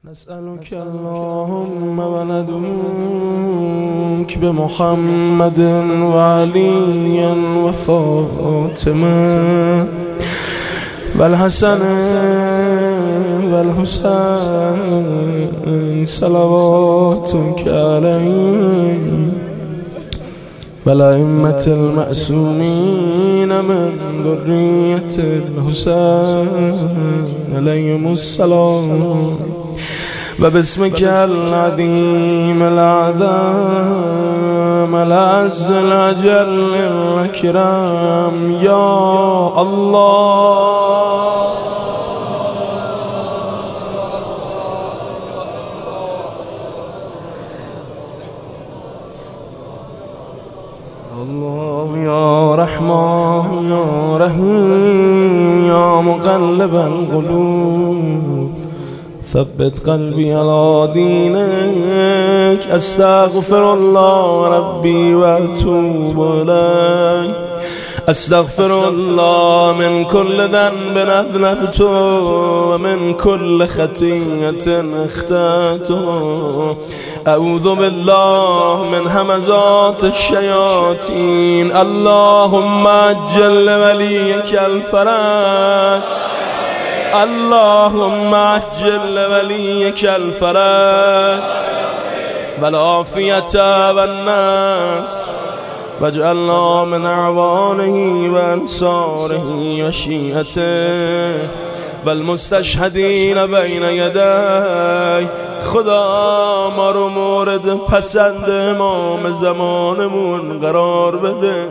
نسألك اللهم وندعوك بمحمد وعلي وفاطمة والحسن والحسين صلواتك عليهم والأئمة المأسومين من ذرية الحسين عليهم السلام وباسمك العظيم الأعظم الأعز الأجل الأكرم يا الله الله يا رحمن يا رحيم يا مقلب القلوب ثبت قلبي على دينك استغفر الله ربي واتوب اليك استغفر الله من كل ذنب اذنبته ومن كل خطيئة اخطأته اعوذ بالله من همزات الشياطين اللهم عجل لوليك الفرج اللهم عجل لوليك الفرج والعافية والناس واجعلنا من أعوانه وأنصاره وشيعته والمستشهدين بين يديه خدا ما رو مورد پسند امام زمانمون قرار بده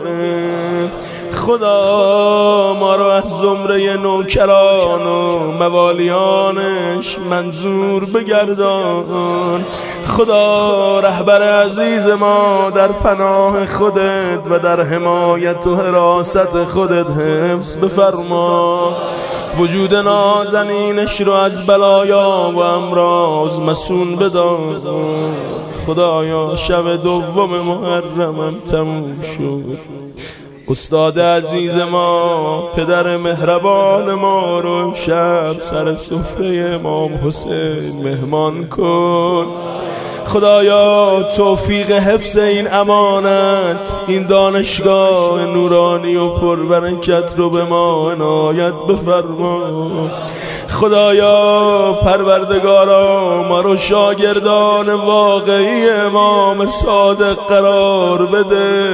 خدا ما رو از زمره نوکران و موالیانش منظور بگردان خدا رهبر عزیز ما در پناه خودت و در حمایت و حراست خودت حفظ بفرما وجود نازنینش رو از بلایا و امراض مسون بدار خدایا شب دوم محرمم تموم شد استاد عزیز ما پدر مهربان ما رو شب سر سفره امام حسین مهمان کن خدایا توفیق حفظ این امانت این دانشگاه نورانی و پربرکت رو به ما عنایت بفرما خدایا پروردگارا ما رو شاگردان واقعی امام صادق قرار بده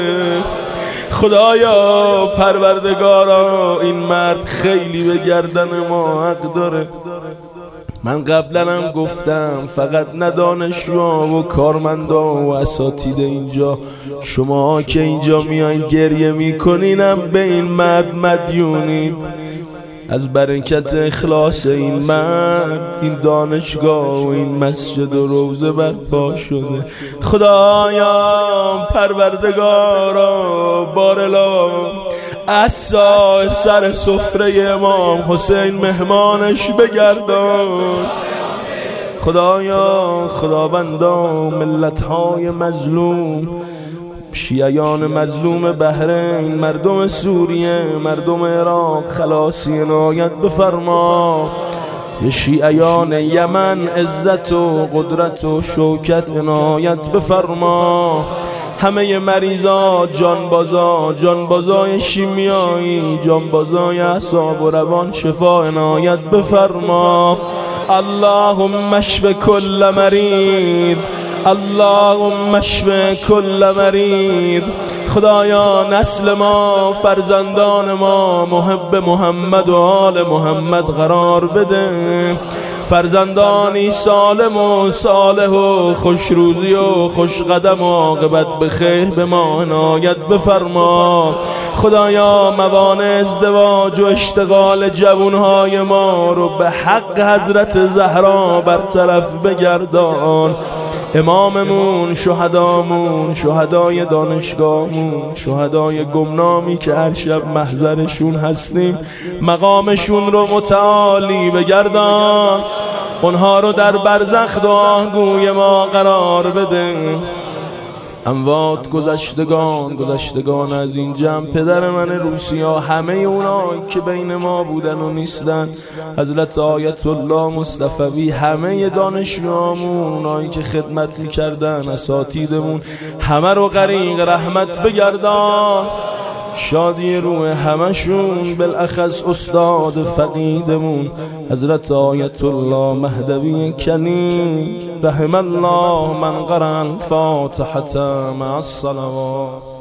خدایا پروردگارا این مرد خیلی به گردن ما حق داره من قبلا هم گفتم فقط نه دانشجوها و کارمندا و اساتید اینجا شما که اینجا میایین گریه میکنینم به این مرد مدیونید از برکت اخلاص این مرد این دانشگاه و این مسجد و روزه برپا شده خدایا پروردگارا بارلا عصا سر سفره امام حسین مهمانش بگردان خدایا خداوندا ملت‌های مظلوم شیعیان مظلوم بحرین مردم سوریه مردم عراق خلاصی عنایت بفرما به شیعیان یمن عزت و قدرت و شوکت عنایت بفرما همه مریضات جانبازای شیمیایی جانبازای اعصاب و روان شفا عنایت بفرما اللهم اشف کل مریض اللهم اشف کل مریض خدایا نسل ما فرزندان ما محب محمد و آل محمد قرار بده فرزندانی سالم و صالح و خوشروزی و خوشقدم و عاقبت بخیر به ما عنایت بفرما خدایا موانع ازدواج و اشتغال جوانهای ما رو به حق حضرت زهرا برطرف بگردان اماممون شهدامون شهدای دانشگاهمون شهدای گمنامی که هر شب محضرشون هستیم مقامشون رو متعالی بگردان اونها رو در برزخ دعاگوی ما قرار بده اموات گذشتگان از این جمع، پدر من روسیا، همه اونایی که بین ما بودن و نیستن، حضرت آیت الله مصطفوی، همه دانشجوامون، اونایی که خدمت میکردن، اساتیدمون، همه رو غریق رحمت بگردان. شادی روح همشون، بالاخص استاد فقیدمون حضرت آیت الله مهدوی کنی، رحم الله من قرأ الفاتحة مع الصلوات.